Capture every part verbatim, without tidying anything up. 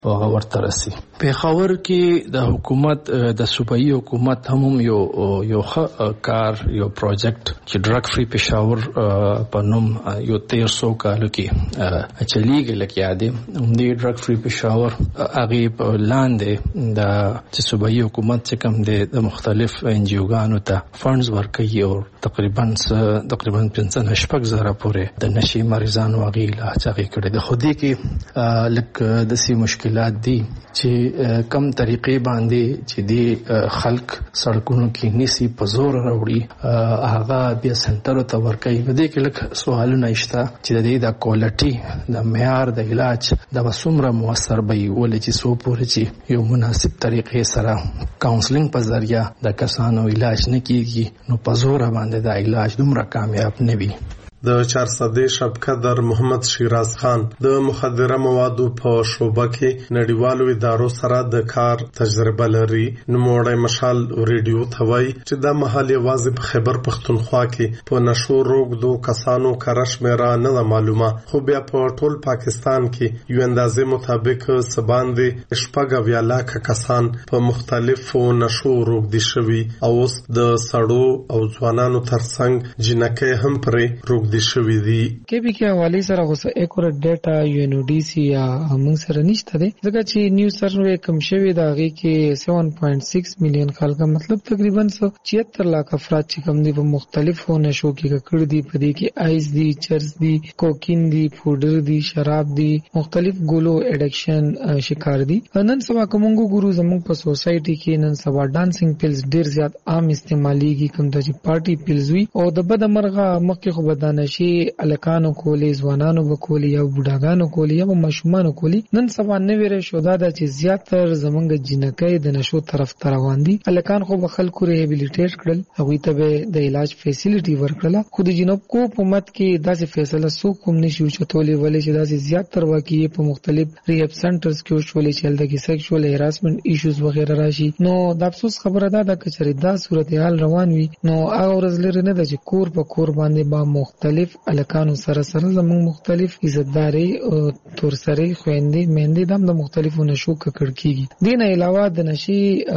هغه ورته رسي. پېښور کې د حکومت د صوبایي حکومت هم یو یو کار یو پروجیکټ چې ډرګ فری پېښور په نوم یو تیر سو کالو کې چلیږي لکه یادې د ډرګ فری پېښور هغه په لاندې د صوبایي حکومت چې کوم د مختلف ان جی اوګانو ته فندز ورکوي او تقریبا تقریبا پنځه شپږ زره پورې د نشي مریضانو هغه علاج هغه کړی د خودي کې لک د سی مشکلات دي چې کم طریقې باندې چې دی خلک سړکونو کې نسی په زور راوړي هغه بیا سنټر ته ورکوي. په دې کې لکه سوالونه شته چې د دې د کوالټي د معیار د علاج د وسومره موثر به ولې چې سو پورې چې یو مناسب طریقې سره کاونسلینګ په ذریعہ د کسانو علاج نه کیږي نو په زور باندې د علاج دومره کامیاب نه وي. د چارسدې شبقدر محمد شیراز خان د مخدره موادو په شوبه کې نړیوالو ادارو سره د کار تجربه لري. نوموړی مشال ریډیو ته وایي چې د محل یوازې په خیبر پښتونخوا کې په نشو روږدو کسانو کره شمېره نه ده معلومه، خو بیا په ټول پاکستان کې یو اندازې مطابق څه باندې شپږ اویا لاکه کسان په مختلفو نشو روږدي شوي او اوس د سړو او ځوانانو ترڅنګ جنکۍ هم پرې روږدي د شوی دی. کې به کې حواله سره غوسه اکورټ ډیټا یو ان او ډي سي یا موږ سره نشته دی ځکه چې نیو سروے کم شوی دا غي کې سیون پوینټ سکس میلیون خلک مطلب تقریبا سو چوهتر لک افراد چې کم دي په مختلفو نشو کې کړ دي په دې کې آیس دي، چرس دي، کوکین دي، پودر دي، شراب دي، مختلف ګولو اډکشن شکار دي. نن سبا کومو ګورو زموږ په سوسايټي کې نن سبا ډانسینګ پیلز ډیر زیات عام استعماليږي کوم د پارټي پیلز وي او د بد مرغه مخکې خو بدانه نشي الکانو کولی ځوانانو وکولي یا بوډاګانو کولی یا ماشومانو کولی. نن سبا نوې شو دا چې زیاتره زمونږ جنکۍ د نشو طرف ته روان دي. الکان خو خلکو ریهابیلیټیټ کړل، هغه ته د علاج فیسیلیټي ورکړه. خو د جنوب کو حکومت کې داسې فیصله سو کوم نشي چتولې ولې چې داسې زیاتره واقعي په مختلف ریهاب سنټرز کې شولې چې هلته سیکشوال هراسمنت ایشوز وغیرہ راشي. نو د افسوس خبره ده د کچري دا صورتحال روان وي نو هغه ورځ لري نه د کور په کور باندې با مختلف الکانو سره سره زموږ مختلف عزتداري او تورسري خويندې مهندې دم د مختلفو نشو ککړ کیږي. دین علاوه د نشي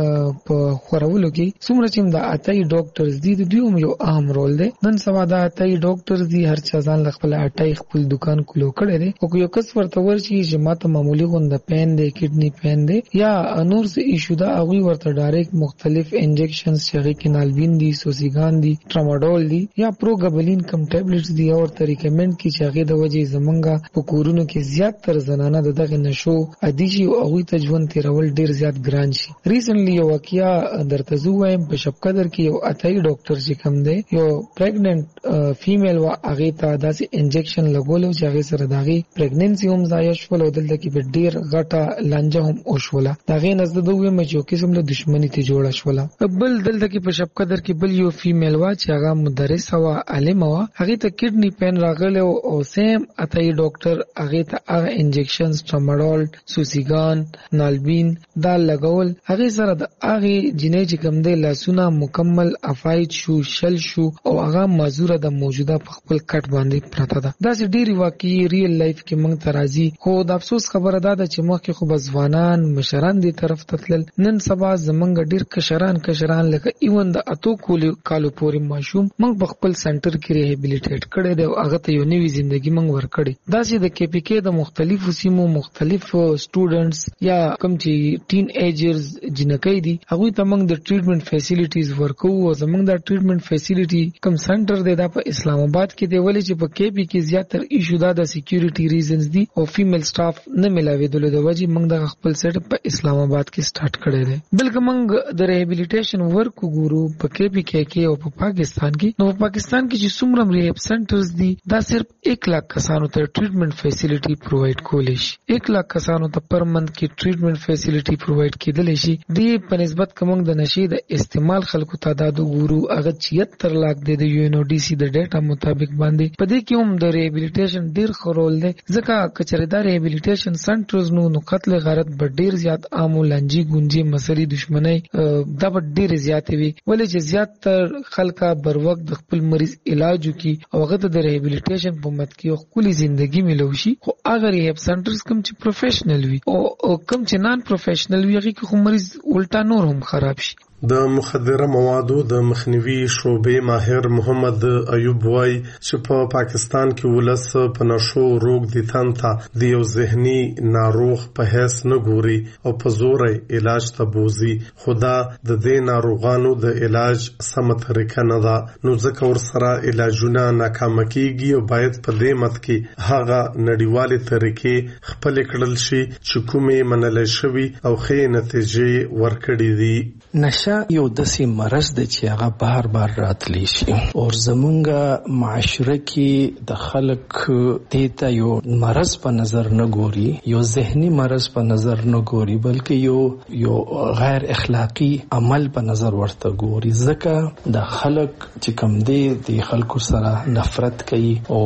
په خورولو کې څومره چې د اتای ډاکټرز دي د دوی یو اهم رول دی. نن سبا د اتای ډاکټرز دي هر چا ځان خپل اتای خپل دکان کولو کړی دی او یو کس ورته ورشي چې ماته معمولی غونډه پین دی، کډنی پین دی یا نور څه ایشو دا هغه ورته ډایرکټ مختلف انجکشنز چې کې نالبین دي، سوسیګان دي، ټراماډول دي یا پروګابلین کم ټابلیټ دی او تر ریکمند کی چې هغه د وجې زمونږه په کورونو کې زیات تر زنانه دغه نشو ادي شي او هغه ته ژوند تیرول ډیر زیات ګران شي. ریسنټلی یو واقعیا درته زو وایم په شبقدر کې یو اتای ډاکټر چې کوم دی یو پریګننٹ فیمیل وا هغه ته داسې انجکشن لګولو چې هغه سره داغي پریګننسي هم ضایع شول او دلته کې به ډیر غټه لانجه هم وشوله. داغه نزد دوه مچو قسم له دښمنی ته جوړه شوله. بل دلته کې په شبقدر کې بل یو فیمیل وا چې هغه مدرسه وا عالم وا هغه ته کډنی پین راغله او سیم اتای ډاکټر هغه ته هغه انجکشنز ټراماډول، سوسیګان، نالبین دا لګول هغه سره د هغه جنې چې کوم دی لاسونه مکمل افایت شو، شل شو او هغه مزوره د موجوده په خپل کټ باندې پراته ده. دا چې ډیری واقعي ریل لایف کې موږ ترازی خو د افسوس خبره ده چې مخکې خو بزوانان مشران دي طرف تتل. نن سبا زمونږ ډیر کشران کشران لکه ایون د اتو کالو پورې ماشوم موږ په خپل سنټر کې ریهابیلیټیټ کړي دی او هغه ته یو نوې ژوندۍ موږ ورکړي. دا چې د کې پی کې د مختلفو سیمو مختلف سټوډنټس یا کوم چې ټین ایجرز جنکۍ دي هغه ته موږ د ټریټمنټ فیسیلیټیز ورکو او زموږ د ټریټمنټ فیسیلیټي کوم سنټر دی دا په اسلام آباد کې دی ولې چې په کې پی کې زیاتره ایشو دا د سکیورټي ریزنز دي او فیمیل سټاف نه ملاویدل د وجې موږ د خپل سیټ په اسلام آباد کې سٹارټ کړی دی. بلکې موږ د ریهابیلیټیشن ورک ګورو په کې پی کې کې او په پاکستان کې. نو په پاکستان کې چې څومره ریهاب سنټرز دي دا صرف एक लाख کسانو ته ټریټمنټ فیسیلیټي پرووایډ کولای شي. एक लाख کسانو ته پر منث کې ټریټمنټ فیسیلیټي پرووایډ کېدلی شي. دې په نسبت کوم د نشي د استعمال خلکو تعداد ګورو هغه چوهتر لاک د یو ان او ډي سي د ډیټا مطابق باندې. په دې کې هم د ریهابیلیټیشن ډیر خورول دی ځکه کچره د ریهابیلیټیشن سنټرز نو نو قتل غارت به ډیر زیات عام لنجي ګونجي مسلې دښمنۍ دا به ډیر زیات وي ولې چې زیاتره خلک بر وخت د خپل مریض علاج کوي او هغه د ریهابلیټیشن په مت کې یو خپل ژوندۍ ملوشي خو هغه ریهاب سنټرز کوم چې پروفیشنل وي او کوم چې نان پروفیشنل وي هغه خو مریض الټا نور هم خراب شي. د مخدره موادو د مخنیوي شعبې ماهر محمد ایوب وای چې په پاکستان کې ولس په نشو روغ دي تانتا د یو ذهني ناروغ په هیڅ نه ګوري او په زور علاج ته بوزي. خدا د دې ناروغانو د علاج سم طریقه نه ده نو ځکه ور سره علاجونه ناکام کیږي او باید په دې مت کې هغه نړیوالې طریقې خپل کړل شي چې کومې منل شوی او ښې نتیجې ورکړي دي. نشه یو داسې مرض دی چې هغه بار بار راتلی شي او زمونږ معاشره کې د خلک دیتا یو مرض په نظر نه ګوري، یو ذهني مرض په نظر نه ګوري، بلکې یو یو غیر اخلاقی عمل په نظر ورته ګوري. ځکه د خلک چې کوم دی د خلکو سره نفرت کوي او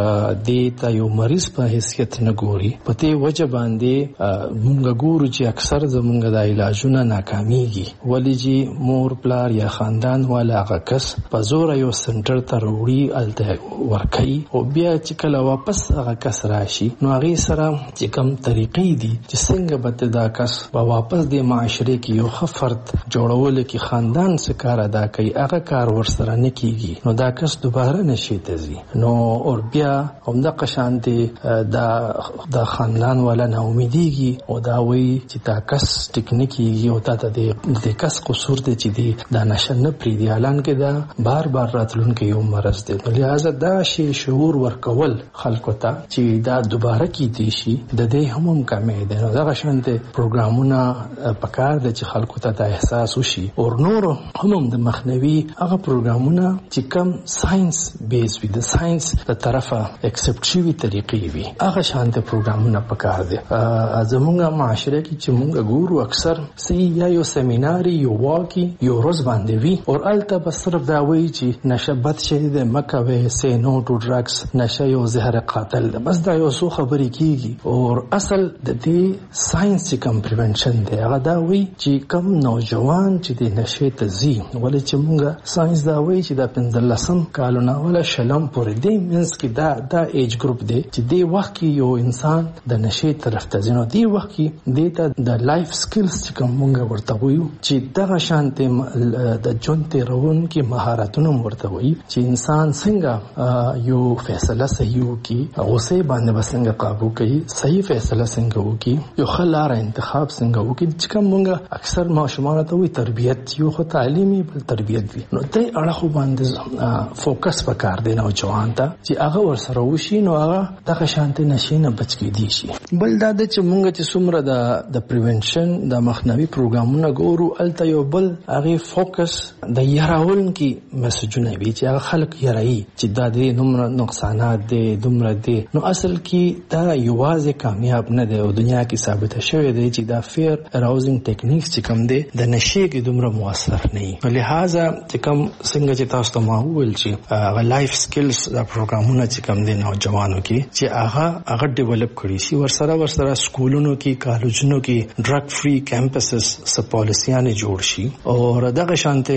دیتا یو مریض په حیثیت نه ګوري. په دې وجه باندې مونږ ګورو چې اکثر زمونږ د علاجونه ناکامیږي. ولی جی مور پلار یا خاندان والا هغه کس په زور یو سنټر ته وروړي الته ورکي او بیا چې کله واپس هغه کس راشي نو هغه سره چې کوم طریقې دي چې څنګه به دا کس په واپس د معاشره کې یو خفرت جوړول کې خاندان څخه کار ادا کوي هغه کار ورسره نه کیږي نو دا کس دوباره نشي تزي نو او بیا همدا قشانته دا د خاندان والا نه امیديږي او دا وی چې دا کس ټیکنیکي او تا د کس قصور دی چې دی دا نشه نه پری دی اعلان کې دا بار بار راتلون کې یو مرض دی. لہذا دا شی شعور ورکول خلکو ته چې دا دوباره کیدی شي د دې هم کمې ده. نو دا غشنته پروګرامونه پکار دي چې خلکو ته دا احساس وشي او نور هم د مخنیوي هغه پروګرامونه چې کم ساينس بیس وي د ساينس د طرفه اکسپټ شوی طریقې وي هغه شانته پروګرامونه پکار دي. زموږه معاشره کې چې موږ ګورو اکثر سي یا یو سیمینار یو واقعي یو روز باندې وی او الته بس صرف دا وی چې نشه بد شي د مکوي سي نو ټو ډرګز نشه یو زهر قاتل ده بس دا یو څو خبرې کیږي او اصل د دې ساينس چې کوم پریونشن دی هغه دا وی چې کوم نوجوان چې د نشه ته زی ولې چې موږ ساينس دا وی چې د پندلسم کالونه ولا شلم پورې دی مینس کې دا دا ایج ګروپ دی چې د وخت کې یو انسان د نشه طرف ته ځي نو دی وخت کې د د لایف سکلز چې کوم موږ ورته ویو چې دغه شانته د جون تیرون کې مهارتونه ورته وي چې انسان څنګه یو فیصله صحیح وکي غوسه باندې بسنګ قابو کوي صحیح فیصله څنګه وکي یو خلاره انتخاب څنګه وکي چې کوم موږ اکثر ماشومان ته وي تربيت یو خو تعلیمي بل تربيت وي نو ته اړه باندې فوکس وکړ دی نو جوان ته چې هغه ورسره وشي نو هغه دغه شانته نشینه بچ کې دي شي. بل دا د چې موږ چې څومره د د پریونشن د مخنیوي پروګرامونه ګورو الته یو بل هغه فوکس د یراول کې مسجونه وی چې هغه خلک یراي چې دا د نومره نقصانات دي دومره دي نو اصل کې دا یوازې کامیاب نه دی او دنیا کې ثابت شوی دی چې دا فیر اراوزینګ ټیکنیکس چې کوم دي د نشه کې دومره موثر نه وي. لہذا چې کوم څنګه چې تاسو ته ما وویل چې هغه لایف سکلز دا پروګرامونه چې کوم دي نوجوانو کې چې هغه هغه ډیولپ کړی شي ورسره ورسره سکولونو کې کالجونو کې ډرګ فری کیمپسز سپ پالیسیانه جوړ شي او دغه شانته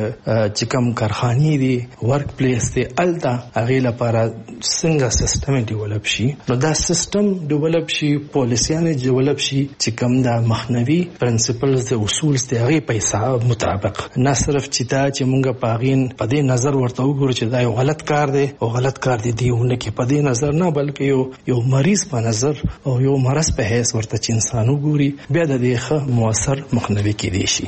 چې کوم کارخانې دي ورک پلیس دي التا هغه لپاره څنګه سیستم ډیولپ شي نو دا سیستم ډیولپ شي پالیسیانه ډیولپ شي چې کوم دا مخنوي پرنسپلز د اصول دي هغه په حساب مطابق نه صرف چې دا چې مونږه پاغین په دې نظر ورته وګورو چې دا یو غلط کار دی او غلط کار دی دیونه کې په دې نظر نه بلکې یو یو مریض په نظر او یو مرض په حیث ورته چې انسان وګوري بیا د دې ښه موثر مخنیوي کېدی شي.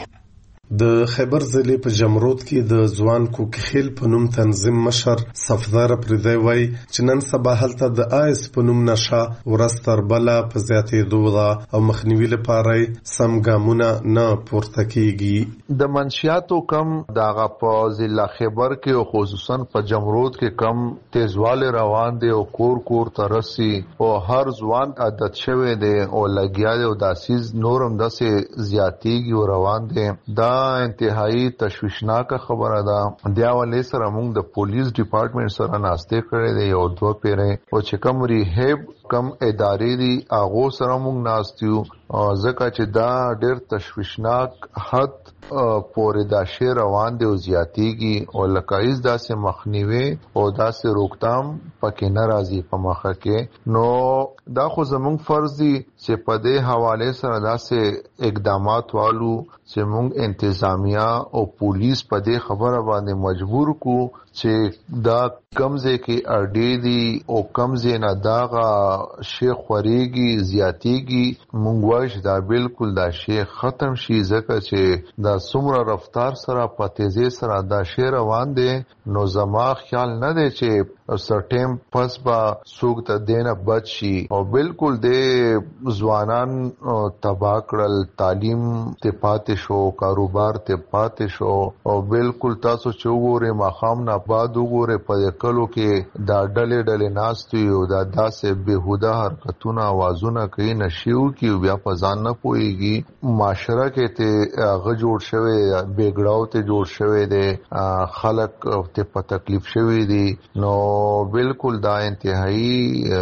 د خیبر ضلع په جمرود کې د ځوان کوکخیل په نوم تنظیم مشر صفدار پردی وای چې نن سبا هلته د آیس په نوم نشه ورستر بلا په زیاتېدو ده او مخنیوي لپاره سم ګامونه نه پورته کیږي. د منشیاتو کم دغه په ضلع خیبر کې او خصوصا په جمرود کې کم تیزواله روان دي او کور کور ترسي او هر ځوان عادت شوی دی او لګیا دی او داسیز نورم داسې زیاتېږي او روان دي. دا انتهایی تشویشناک خبره ده. د اولې سره موږ د پولیس ډپارټمنټ سره ناشته کړې ده یو دوه پیره او چې کوم ریهاب کم ادارې دي هغه سره موږ ناستیو ځکه چې دا ډېر تشویشناک حد پورې دا شی روان دی او زیاتیږي او لکه هیڅ داسې مخنیوي او داسې روکتام پکې نه راځي په مخه کې. نو دا خو زموږ فرض دی چې په دې حواله سره داسې اقدامات والو چې موږ انتظامیه او پولیس په دې خبره باندې مجبور کو چې دا کمزې کې اړې دي او کمزې نه داغه شی خوريږي زیاتیږي. موږ وایو دا بالکل دا شی ختم شي ځکه چې دا څومره رفتار سره په تیزی سره دا شی روان دي. نو زما خیال نه دی چې سرټیم پس با سوق ته دینه بچ شي او بالکل د ځوانان تبا کړل، تعلیم ته پاتې شو، کاروبار ته پاتې شو او بالکل تاسو چې وګورئ ماخام نه بعد وګورئ په کلو کې دا ډلې ډلې ناستي او دا داسې بهوده حرکتونه आवाजونه کوي نشيو کې بیا په ځان نه پويږي. معاشره کې ته غ جوړ شوی بیګړاو ته جوړ شوی دی، خلک ته په تکلیف شوی دي. نو بالکل دا انتهایی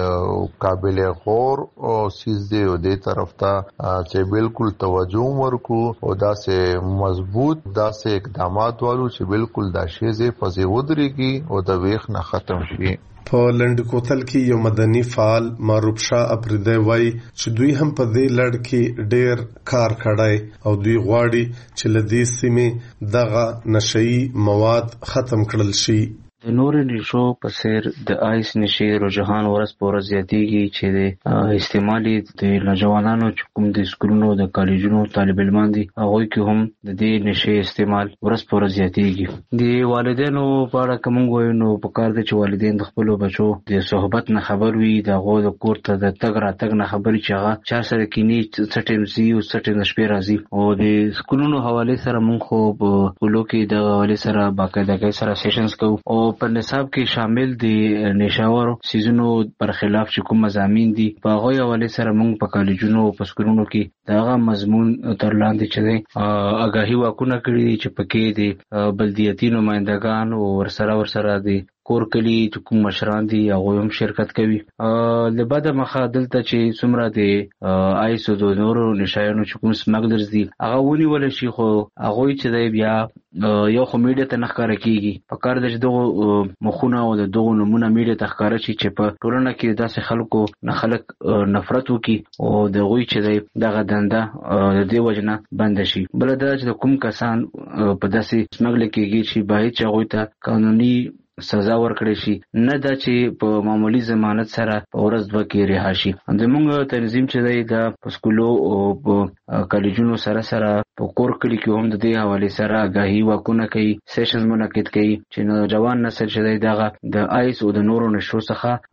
قابل غور او سیز دی او دې طرف ته چې بالکل توجه ورکو او دا سه مضبوط دا سه اقدامات والو چې بالکل دا شی زه پځې ودرېږي او دا ویخ نه ختم شي. په لند کوتل کې یو مدني فعال معروف شاه افریدی وای چې دوی هم په دې لړ کې ډېر کار کړی او دوی غواړي چې لدې سیمه دغه نشئی مواد ختم کړل شي. د نور نشو په سیر د آیس نشي رجحان ورځ په ورځ زیاتیږي چې د استعمالي د نوجوانانو چې کوم د سکولونو د کالجونو طالب علمان دي هغه کې هم د دې نشي استعمال ورځ په ورځ زیاتیږي. د والدینو په اړه کوم وایو نو په کار دي چې والدین د خپل بچو د صحبت نه خبر وي، د غو د کور ته د تګ را تګ نه خبري چې هغه چا سره کینی سټیم زی او سټیم شپې راځي. او د سکولونو حواله سره مونږ خو په کولو کې د حواله سره باقاعده سره سیشنز کوو او په نصاب کې شامل دي نشاور سيزونو پر خلاف چې کوم مضامین دي په هغه حواله سره موږ په کالجونو او په سکولونو کې داغه مضمون تر لاندې چې آگاهي واکونه کړی چې پکې دي بلدیاتي نمائندگان او ورسره ورسره دي کور کلی چې کوم مشران دي هغه هم شرکت کوي. له بعد مخه دلته چې څومره دي آیسو د نورو نشایانو چې کوم سمګلرز دي هغه ونیول شي خو هغه چې دی بیا یو خو میډیا ته نخکاره کیږي. په کار د دغه مخونه او د دغه نمونه میډیا ته ښکاره شي چې په ټولنه کې داسې خلکو نه خلک نفرت وکي او د غوي چې دی دغه دنده د دې وجنه بند شي. بل دا چې کوم کسان په داسې سمګل کېږي چې باید چې هغه ته قانوني سزا ورکړي شي، نه دا چې په معمولی ضمانت سره په ورځ دوه کې رها شي. زموږ تنظیم چې دی دا په سکولو او په کالجونو سره سره په کور کلی کې هم د دې حواله سره آگاهي واکونه کوي، سیشنز منعقد کوي چې نوجوان نسل چې دی دغه د آیس او د نورو نشو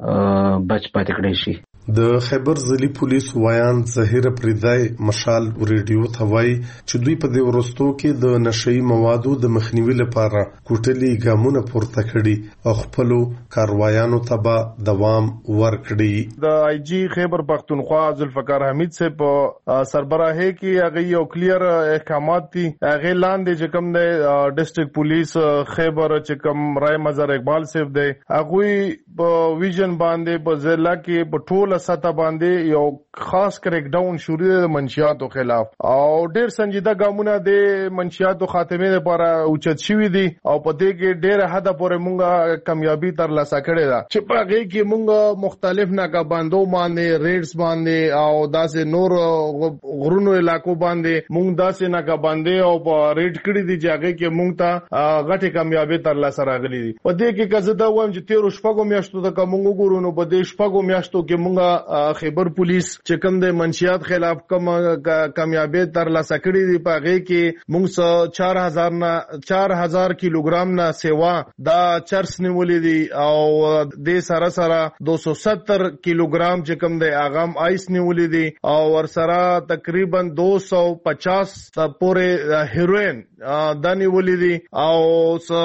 څخه بچ پاتې کړي شي. د خیبر ضلعي پولیس وایان ظهیر افریدی مشال ریډیو ته وایي چې دوی په دې ورستو کې د نشئی موادو د مخنیوي لپاره کوټلي ګامونه پورته کړي او خپل کاروایانو ته به دوام ورکړي. د آی جی خیبر پختونخوا ذوالفقار حمید سے په سربراهي کې هغه یو کلیر احکامات دي هغه لاندې چې کوم د ډیسټریکټ پولیس خیبر چې کوم رای مظهر اقبال صاحب دی هغه په ویژن باندې په ضلع کې په ټول سطح باندې یو خاص کریک ډاون شروع د منشیاتو خلاف او ډیر سنجیده ګامونه د منشیاتو خاتمه لپاره اوچت شوی دي او په دې کې ډیر حد پورې مونږه کامیابی تر لاسه کړې ده چې په هغه کې مونږ مختلف ناکابندو باندې ریډز باندې او داسې نور غرونو علاقو باندې مونږ داسې ناکابندې او په ریډ کړې دي چې هغه کې مونږ ته غټه کامیابی تر لاسه راغلي دي. په دې کې کزه دا وایم چې تیر شپږو میاشتو د کوم وګورو نو په دې شپږو میاشتو کې مونږ خیبر پولیس چې کوم د منشیات خلاف کوم کامیابی تر لاسه کړې دي په هغه کې مونږ چار هزار نه چار هزار کیلوګرام نه سیوا دا چرس نیولې دي او د سره سره دو سو ستر کیلوګرام چې کوم د اغام آیس نیولې دي او ور سره تقریبا دو سو پچاس پورې هیروین دا نیولې دي او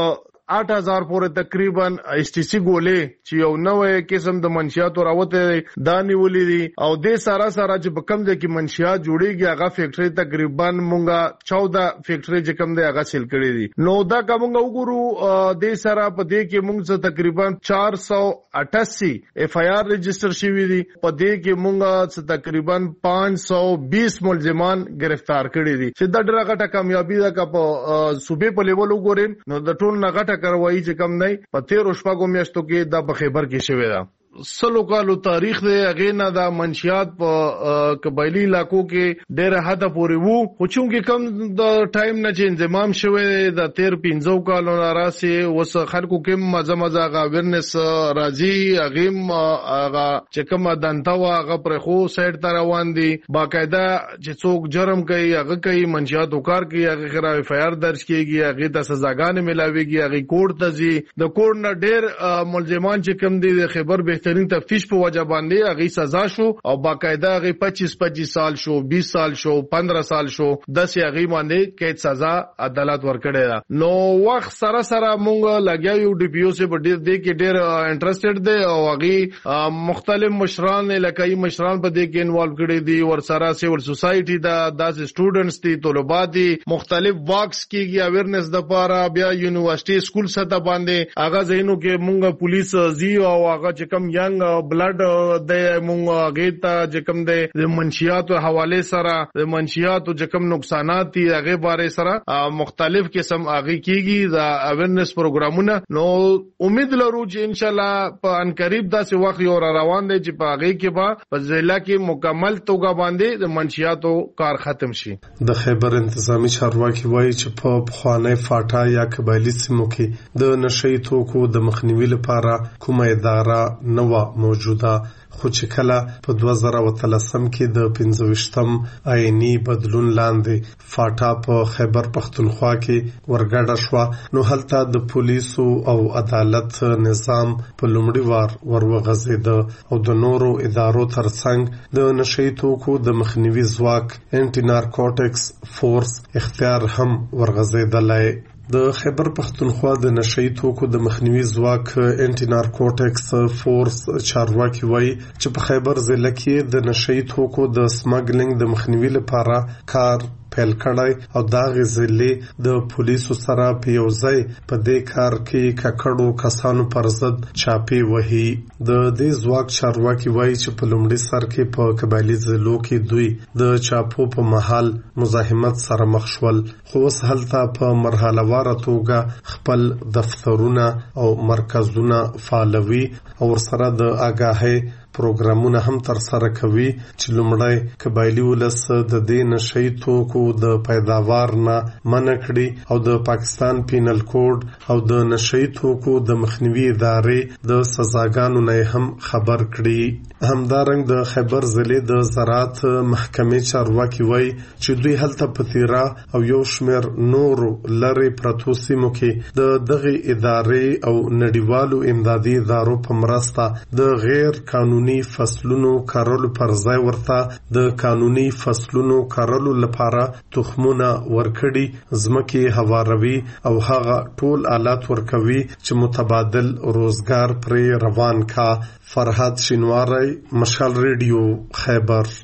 आठ हजार پورې تقریبا اس ټي سي ګولې چې یو نوې قسم د منشیاتو راوته دا نیولې دي او د سارا سارا چې په کم ځای کې منشیات جوړيږي هغه فیکټري تقریبا مونږه چودہ فیکټري چې کم دی هغه سیل کړې دي نو دا کومه وګورو د سارا په دې کې مونږ څه تقریبا چار سو اٹھاسی ایف آئی آر رجسٹر شوی دي په دې کې مونږه څه تقریبا پانچ سو بیس ملزمان گرفتار کړي دي چې دا ډېره غټه کامیابی ده که په صوبې په لیول وګورئ نو د ټول نه غټه کاروایی چې کم نه په تیرو شپږو میاشتو کې دا په خیبر کې شوی ده سلو کالو تاریخ دی هغه نه دا منشیات په قبایلی علاقو کې ډېر حد پورې وو خو چې کم د ټایم نه چې انضمام شوی د تیر پنځو کالو راسي وس خلکو کې مزه مزه غا ورنس راځي هغه هغه چې کوم دنتا هغه پر خو سایډ ته روان دي باقاعده چې څوک جرم کوي هغه کوي منشیات وکړ کوي هغه خراب اف آی آر درج کیږي هغه د سزاګانې ملاويږي هغه کورټ ته ځي د کورټ نه ډېر ملزمان چې کم دي د خبر به ترین تفتیش په وجه باندې هغه سزا شو او باقاعده هغه پچیس پچیس سال شو بیس سال شو پندرہ سال شو دس هغه باندې قید سزا عدالت ورکړی دا نو وخت سره سره مونږ لګیاو ډي پی او سه په ډېر دې کې ډېر انټرېسټډ دي او هغه مختلف مشران علاقائی مشران په دې کې انوالو کړي دي ور سره سیول سوسایټي دا داس سټوډنټس دي طلباء دي مختلف واکس کیږي اویرنس د پاره بیا یونیورسيټي سکول سطح باندې هغه زینو کې مونږ پولیس زی او هغه چې کم ینګ بلډ د مونږ غیتا چې کم د منشیاتو حواله سره د منشیاتو چې کم نقصانات دي هغه باره سره مختلف قسم هغه کیږي د اویرنس پروګرامونه نو امید لرو چې ان شاء الله په ان قریب داسې وخت یو روان دی چې په هغه کې به په ضلع کې مکمل توګه باندې د منشیاتو کار ختم شي د خیبر انتظامی چارواکي وایي چې په بخوانه فاټا یا قبایلی سیمو کې د نشئی توکو د مخنیوي لپاره کومه اداره نه موجوده خو چې کله په دوه زره اتلسم کې د پنځه ویشتم آئینی بدلون لاندې فاټا په خیبر پختونخوا کې ورګډه شوه نو هلته د پولیسو او عدالت نظام په لومړي وار ورغځېده او د نورو ادارو ترڅنګ د نشئی توکو د مخنیوي ځواک انټي نارکوټکس فورس اختیار هم ورغځېدلی د خیبر پختونخوا د نشئی توکو د مخنیوي ځواک انټي نارکوټکس فورس چارواکي وایي چې په خیبر ضلع کې د نشئی توکو د سمګلینګ د مخنیوي لپاره کار پیل کړی او دا غزلې د پولیسو سره په یو ځای په دې کار کې ککړو کسانو پر ضد چاپی وهي د دې ځواک چارواکي وایي چې په لومړي سر کې په قبایلی ضلعو کې دوی د چاپو په محل مزاحمت سره مخ شول خو اوس هلته په مرحله واره توګه خپل دفترونه او مرکزونه فعالوي او ورسره د آګاهۍ پروګرامونه هم تر سره کوي چې لومړی قبایلی ولس د دې نشئی توکو د پیداوار نه منع کړي او د پاکستان پینل کوډ او د نشئی توکو د مخنیوي ادارې د سزاګانو نه هم خبر کړي همدارنګ د خیبر ضلع د زراعت محکمې چارواکي وایي چې دوی هلته په تیرا او یو شمېر نور لرې پرتو سیمو کې د دغه ادارې او نړیوالو امدادي ادارو په مرسته د غیر قانوني فصلونو کارولو پر ځای ورته د قانوني فصلونو کارولو لپاره تخمونه ورکړي ځمکې هواروي او هغه ټول آلات ورکوي چې متبادل روزګار پرې روان کا فرحات شینواری مشال ریډیو خیبر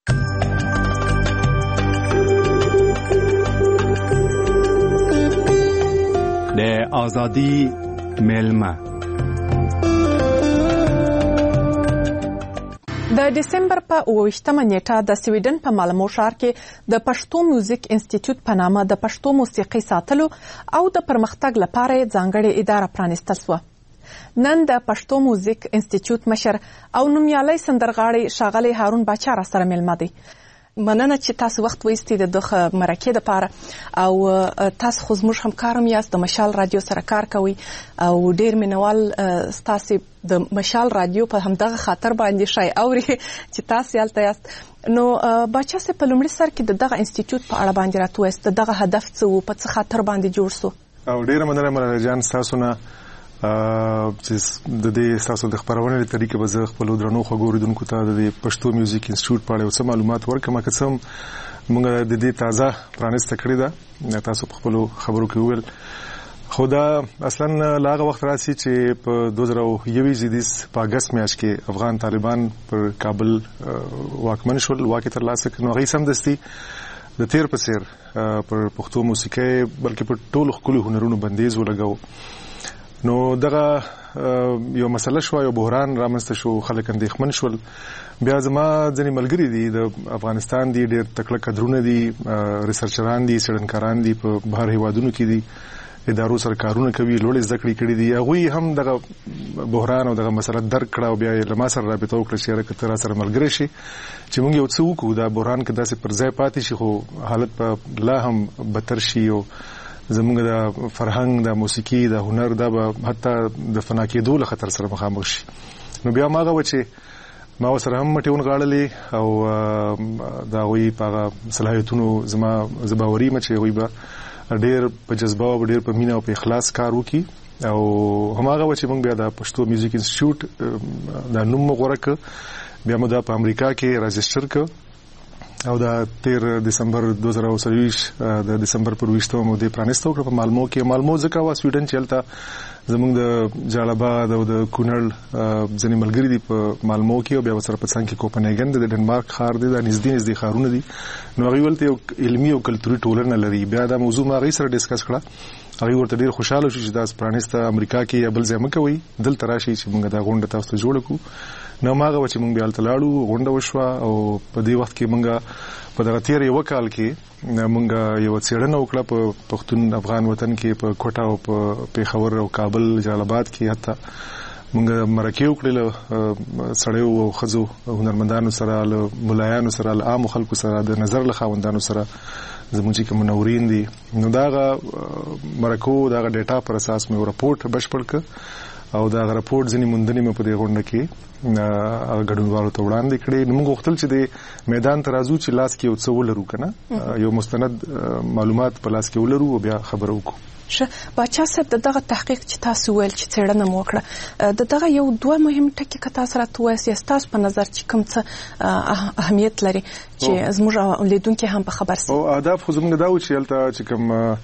د آزادی میلمه د ډسمبر په اوویشتمه نیټه د سویډن په مالمو ښار کې د پښتو میوزیک انسټیټیوټ په نامه د پښتو موسیقي ساتلو او د پرمختګ لپاره ځانګړې اداره پرانیستل شوه. نن د پښتو میوزیک انسټیټیوټ مشر او نومیالي سندرغاړي ښاغلی هارون باچا را سره مېلمه دی. مننه چې تاسو وخت وایستئ د دغه مرکې لپاره او تاسو خو زموږ همکارم یاست د مشال رادیو سره کار کوئ او ډېر مینوال ستاسو د مشال رادیو په همدغه خاطر باندې شای اوري چې تاسو هلته یاست. نو باچا صاحب په لومړي سر کې د دغه انسټیټیوټ په اړه باندې راته ووایاست دغه هدف څه و په څه خاطر باندې جوړ سو؟ او ډېره مننه ملاله جان ستاسو نه چې د دې تاسو د خبرونې په طریقې به زه خپل درنو خوګوریدونکو ته د پښتو میوزیک انسټیټیوټ په اړه څه معلومات ورکړم. که څه موږ د دې تازه پرانیسته کړې ده تاسو په خپل خبرو کې وویل خو دا اصلا لاغه وخت راسي چې په دوه زره یو زیدیس په اگست میاشت کې افغان طالبان پر کابل واکمن شول، واکې ترلاسه کړ. نو هغوی سمدستي د تیر په څیر پر پښتو موسیقۍ بلکې پر ټولو ښکلو هنرونو بندیز ولګاوه. نو دغه یو مسله شوه، یو بحران رامنځته شو، خلک اندېښمن شول. بیا زما ځینې ملګري دي د افغانستان دي، ډېر تکړه کدرونه دي، ریسرچران دي، څېړنکاران دي، په بهر هیوادونو کې دي، ادارو سره کارونه کوي، لوړې زده کړې کړي دي. هغوی هم دغه بحران او دغه مسله درک کړه او بیا یې له ما سره رابطه وکړه چې یاره که ته را سره ملګری شي چې موږ یو څه وکړو، دا بحران که داسې پر ځای پاتې شي خو حالت به لا هم بدتر شي او زموږ د فرهنګ، د موسیقي، د هنر دا به حتی د فنا کېدو له خطر سره مخامخ شي. نو بیا ما هغه و چې ما ورسره هم مټې ونغاړلې او د هغوی په هغه صلاحیتونو زما زه باوري یم چې هغوی به ډېر په جذبه او ډېر په مینه او په اخلاص کار وکړي. او هماغه و چې موږ بیا د پښتو میوزیک انسټیټیوټ دا نوم غوره کړ، بیا مو دا په امریکا کې راجسټر کړ او د تیر دسمبر دوه زره څلوېښت د دسمبر پر ویشتمه مو دې پرانیسته وکړه په مالمو کې. مالمو ځکه وه سویډن چې هلته زموږ د جالاباد او د کونړ ځینې ملګري دي په مالمو کې، او بیا ورسره په څنګ کې کوپنهاګن دی، د ډنمارک ښار دی، دا نږدې نږدې ښارونه دي. نو هغوی ولته یو علمي او کلتوري ټولنه لري. بیا دا موضوع ما هغوی سره ډسکس کړه، هغوی ورته ډېر خوشحاله شو چې دا پرانیسته امریکا کې یا بل ځای مه کوئ، دلته راشئ چې موږ دا غونډه تاسو ته جوړه کړو. نو هماغه وه چې موږ بیا هلته لاړو، غونډه وشوه او په دې وخت کې موږ په دغه تېر یوه کال کې موږ یوه څېړنه وکړه په پښتون افغان وطن کې، په کوټه او په پېښور او کابل، جلال آباد کې. حتی موږ مرکې وکړې له سړیو او ښځو هنرمندانو سره، له ملایانو سره، له عامو خلکو سره، د نظر له خاوندانو سره، زموږ چې کوم منورین دي. نو د هغه مرکو د هغه ډیټا پر اساس مې یو راپورټ بشپړ کړ او دا هغه راپورټ ځینې موندنې مې په دې غونډه کې هغه ګډونوالو ته وړاندې کړې. نو موږ غوښتل چې د میدان ته راځو چې لاس کې یو څه ولرو، که نه یو مستند معلومات په لاس کې ولرو او بیا خبره وکړو. ښه باچا صاحب، د دغه تحقیق چې تاسو ویل چې څېړنه مو وکړه، د دغه یو دوه مهم ټکي که تاسو راته ووایاست یا ستاسو په نظر چې کوم څه اهمیت لري چې زموږ لیدونکي هم په خبر سي. او اهداف خو زموږ دا و چې هلته چې کوم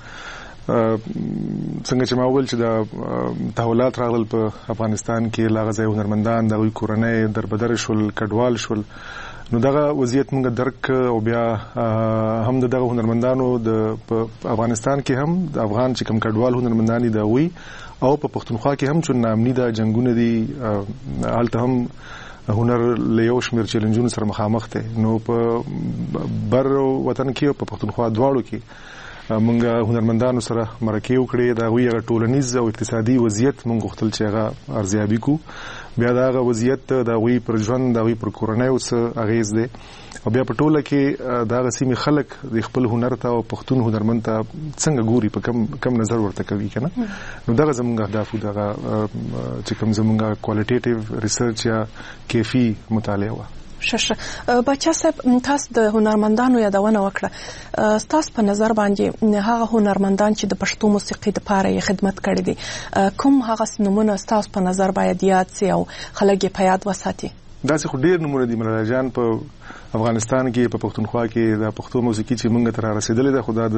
څنګه چې ما وویل چې د تحولات راغلل په افغانستان کې، له هغه ځایه هنرمندان د هغوی کورنۍ دربدره شول، کډوال شول. نو دغه وضعیت موږ درک او بیا هم د دغه هنرمندانو د په افغانستان کې هم د افغان چې کوم کډوال هنرمندان دي د هغوی او په پښتونخوا کې هم چې ناامني ده، جنګونه دي، هلته هم هنر له یو شمېر چیلنجونو سره مخامخ دی. نو په بر وطن کې او په پښتونخوا دواړو کې موږ هنرمندانو سره مرکې وکړې، د هغوی هغه ټولنیز او اقتصادي وضعیت موږ غوښتل چې هغه ارزیابي کړو. بیا د هغه وضعیت د هغوی پر ژوند، د هغوی پر کورنیو څه اغېز دی او بیا په ټوله کې د هغه سیمې خلک د خپل هنر ته او پښتون هنرمند ته څنګه ګوري، په کم کم نظر ورته کوي، که نه. نو دغه زموږ اهداف و، دغه چې کوم زموږ کوالټیټیو ریسرچ یا کیفي مطالعه وه. ښه باچا صاحب، تاسو د هنرمندانو یادونه وکړه، ستاسو په نظر باندې هغه هنرمندان چې د پښتو موسیقۍ دپاره یې خدمت کړی دی، کوم هغه نومونه ستاسو په نظر باید یاد سي او خلک یې په یاد وساتي؟ داسې خو ډېر نومونه دي مولانا جان. په افغانستان کې، په پښتونخوا کې د پښتو موسیقي چې موږ ته را رسېدلې ده، خو دا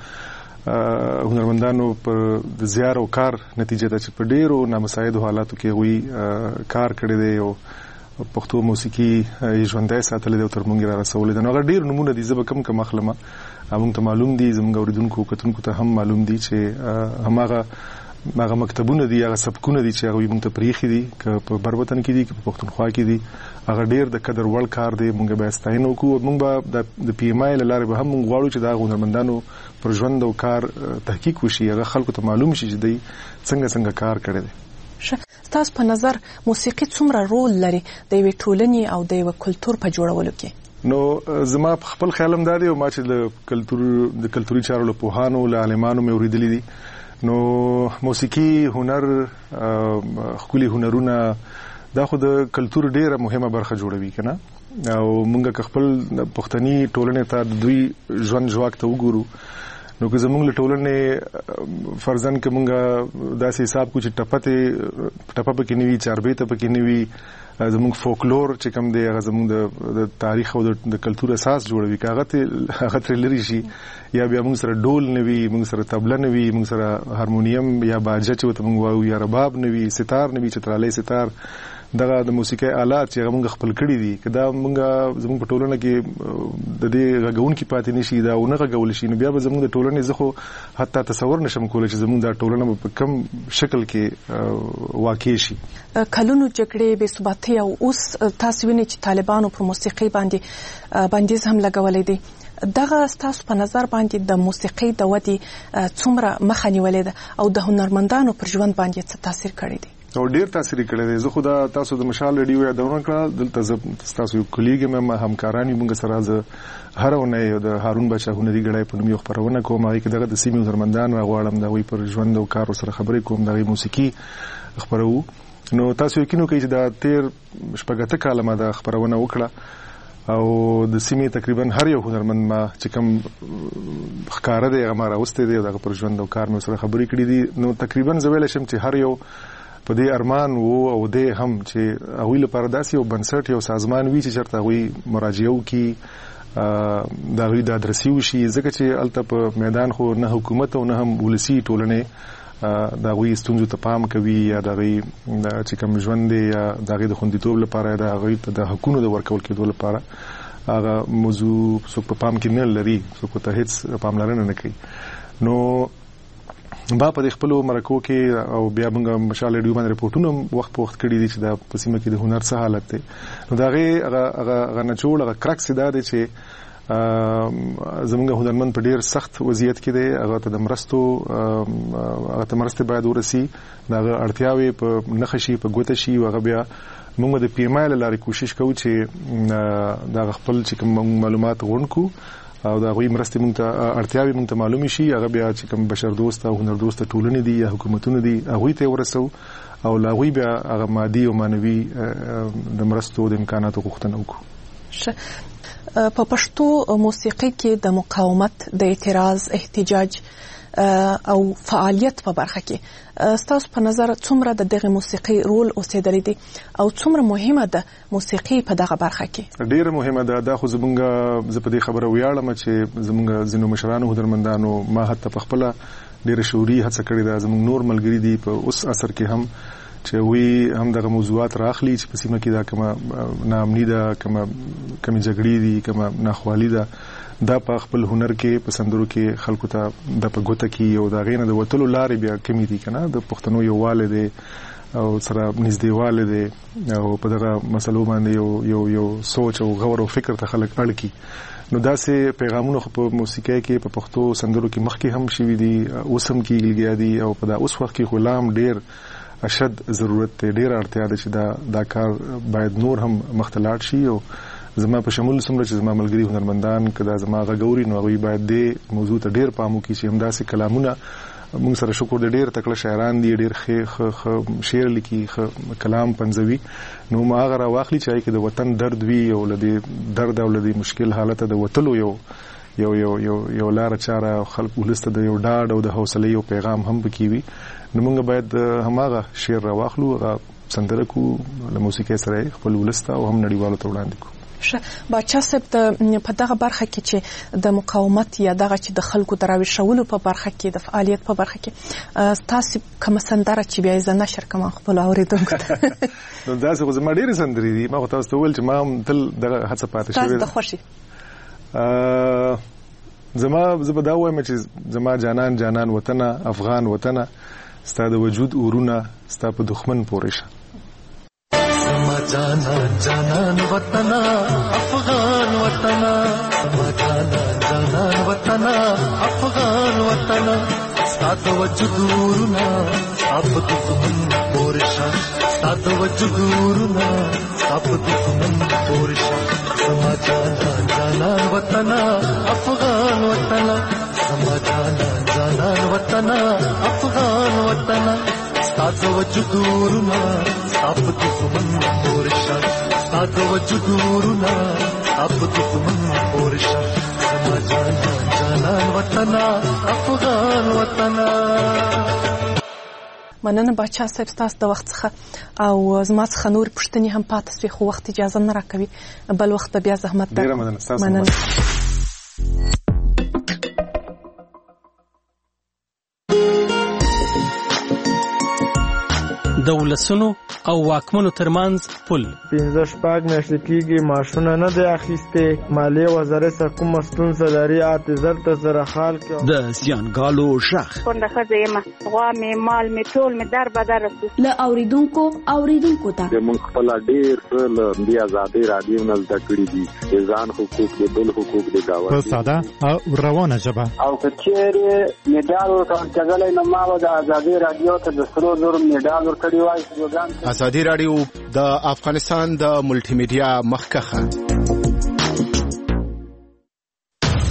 دغه هنرمندانو په د زیار او کار نتیجه ده چې په ډېرو نامساعدو حالاتو کې هغوی کار کړی دی او پښتو موسیقي یې ژوندی ساتلی دی او تر موږ یې را رسولی دی. نو هغه ډېر نومونه دي، زه به کم کم اخلمه، موږ ته معلوم دي، زموږ اورېدونکو کتونکو ته هم معلوم دي چې هماغه هغه مکتبونه دي، هغه سبکونه دي چې هغوی موږ ته پرېښي دي، که په بر وطن کې دي که په پښتونخوا کې دي، هغه ډېر د قدر وړ کار دی. موږ باید ستاینه وکړو او موږ به د پی ایم آی له لارې به هم موږ غواړو چې د هغه هنرمندانو پر ژوند او کار تحقیق وشي، هغه خلکو ته معلوم شي چې دوی څنګه څنګه کار کړی دی. ستاسو په نظر موسیقي څومره رول لري د یوې ټولنې او د یوه کلتور په جوړولو کې؟ نو زما په خپل خیال هم دا دی او ما چې د کلتور د کلتوري چارو له پوهانو له عالمانو مې اورېدلي دي، نو موسیقي، هنر، ښکلي هنرونه دا خو د کلتور ډېره مهمه برخه جوړوي، که نه. او موږ که خپل پښتني ټولنې ته د دوی ژوند ژواک ته وګورو، نو که زمونږ له ټولنې فرضاً که مونږ داسې حساب کو چې ټپه ته ټپه پکې نه وي چاربیته پکې نه وي زمونږ فولکلور چې کوم دی هغه زمونږ د تاریخ او د کلتور اساس جوړوي که هغه هغه ترې لرې شي یا بیا مونږ سره ډول نه وي مونږ سره طبله نه وي مونږ سره هارمونیم یا باجه چې ورته مونږ وایو یا رباب نه وي ستار نه وي چترالی ستار دغه د موسیقۍ آلات چې هغه مونږ خپل کړي دي که دا مونږ زمونږ په ټولنه کې د دې غږونکي پاتې نه شي دا ونه غږول شي نو بیا به زمونږ د ټولنې زه خو حتی تصور نشم کولی چې زمونږ دا ټولنه به په کوم شکل کې واقع شي. کلونو جګړې بې ثباتۍ او اوس تاسو وینئ چې طالبانو په موسیقۍ باندې بندیز هم لګولی دی. دغه ستاسو په نظر باندې د موسیقۍ د ودې څومره مخه نیولې ده او د هنرمندانو پر ژوند باندې څه تاثیر کړی دی؟ او ډیر تاثیر کړی دی. زه خو دا تاسو د مشال ریډیو یادونه کړه دلته زه تاسو یو کلیګ مې همکاران یو موږ سره زه هر اونۍ د هارون بچا هنري غړای په نوم یو خبرونه کوم هغه کې دغه د سیمې هنرمندان غواړم دا وی پر ژوند او کار سره خبرې کوم دغه موسیقي خبرو نو تاسو یقینو کوي چې دا تیر شپږته کاله ما دا خبرونه وکړه او د سیمې تقریبا هر یو هنرمند ما چې کوم ښکارا دی هغه ما راوستی دی دغه پر ژوند او کار مې سره خبرې کړې دي نو تقریبا زه ویلی شم چې هر یو په دې ارمان وو او دې هم چې هغوی لپاره داسې یو بنسټ یو سازمان وي چې چېرته هغوی مراجعه وکړي د هغوی د ادرسي وشي ځکه چې هلته په میدان خو نه حکومت او نه هم ولسي ټولنې د هغوی ستونزو ته پام کوي یا د هغوی چې کوم ژوند دی یا د هغوی د خوندیتوب لپاره د هغوی ته د حقونو د ورکول کېدو لپاره هغه موضوع څوک په پام کې نه لري څوک ورته هېڅ پاملرنه نه کوي نو با په خپلو مرکو کې او بیا موږ مشال ریډیو باندې رپورټونه وخت په وخت کړي دي چې د په سیمه کې د هنر څه حالت دی نو د هغې هغه هغه نچوړ هغه کرکس دا دی چې زموږ هنرمند په ډېر سخت وضعیت کې دی هغه ته د مرستو هغه ته مرستې باید ورسي د هغه اړتیاوې په نښه شي په ګوته شي هغه بیا موږ د پی ایم آی له لارې کوشش کوو چې د هغه خپل چې کوم معلومات غونډ کړو او د هغوی مرستې موږ ته اړتیاوې موږ ته معلومې شي هغه بیا چې کوم بشر دوسته او هنر دوسته ټولنې دي یا حکومتونه دي هغوی ته یې ورسوو او له هغوی بیا هغه مادي او معنوي د مرستو د امکاناتو غوښتنه وکړو. په پښتو موسیقۍ کې د مقاومت د اعتراض احتجاج او فعالیت په برخه کې ستاسو په نظر څومره د دغه موسیقۍ رول اوسېدلی دی او څومره مهمه ده موسیقي په دغه برخه کې؟ ډیره مهمه ده. دا خو زمونږ زه په دې خبره ویاړم چې زمونږ ځینو مشرانو هنرمندانو ما حتی په خپله ډیره شعوري هڅه کړې ده. زمونږ نور ملګري دي په اوس عصر کې هم چې وی هم دغه موضوعات راخلي چې په سیمه کې دا کومه ناامني ده کومه کمې جګړې دي کومه ناخوالي ده دا په خپل هنر کې په سندرو کې خلکو ته د په ګوته کې او د هغې نه د وتلو لارې بیا کمې دي که نه د پښتنو یووالی دی او سره نږدېوالی دی او په دغه مسلو باندې یو یو یو سوچ او غور او فکر ته خلک اړ کړي نو داسې پیغامونه خو په موسیقۍ کې په پښتو سندرو کې مخکې هم شوي دي اوس هم کېږي لګیا دي او په دا اوس وخت کې خو لا هم ډېر اشد ضرورت دی ډېره اړتیا ده چې دا دا کار باید نور هم مخته لاړ شي او زما په شمول څومره چې زما ملګري هنرمندان که دا زما غږ اوري نو هغوی باید دې موضوع ته ډېر پام وکړي چې همداسې کلامونه موږ سره شکر د ډېر تکړه شاعران دي ډېر ښه ښه شعر لیکي ښه کلام پنځوي نو ما هغه راواخلي چې هغې کې د وطن درد وي او له دې درد او له دې مشکل حالته د وتلو یو یو یو یو یو لاره چاره خلک ولس ته د یو ډاډ او د حوصلې یو پیغام هم پکې وي نو موږ باید هماغه شعر راواخلو هغه سندره کړو له موسیقۍ سره خپل ولس ته او هم نړیوالو ته وړاندې کړو. باچا صاحب د په دغه برخه کې چې د مقاومت یا دغه چې د خلکو د راویښولو په برخه کې د فعالیت په برخه کې ستاسو کومه سندره چې بیا یې زه نشر کوم خپلو اورېدونکو ته نو داسې خو زما ډېرې سندرې دي ما خو تاسو ته وویل چې ما هم تل دغه هڅه پاتې شوې ده تاسو د خوښې زما زه به دا ووایم چې زما جانان جانان وطنه افغان وطنه ستا د وجود اورونه ستا په دښمن پورې شه جانا جانان وطنا افغان وطنا سما جانا جانان وطنا افغان وطنا سات وجودورنا اب دښمن پورشا سات وجودورنا اب دښمن پورشا سما جانا جانان وطنا افغان وطنا سما جانا جانان وطنا افغان وطنا سات وجودورنا اب دښمن پورشا سات وجودورنا اب دښمن پورشا سما جانا جانان وطنا افغان وطن. مننه بچا صاحب تاسو د وخت څخه او زما څخه نور پښتني هم پاتې سوي خو وخت اجازه نه راکوي بل وخت بیا زحمت ده. ډیره مننه تاسو. مننه. د ولسونو او واکمنو ترمنځ پل پنځه شپږ میاشتې کېږي معاشونه نه دی اخیستې. مالیې وزارت سره کومه ستونزه لري اته زر ته زره خال کې د زیانګالو شخ کونډه ښځه یم غوا مې مال مې ټول مې در بدر رسي له اوریدونکو اوریدونکو ته موږ خپل ډېر څه له دې ازادۍ راډیو نه زده کړي دي د ځان حقوق د بل حقوق د گاونډي په ساده او روانه ژبه او که چیرې میډال ورکول کېدلی نو ما به د ازادۍ راډیو ته د سرو زرو میډال ورکړی وای. ازادي راډیو د افغانستان د ملټي میډیا مخکخه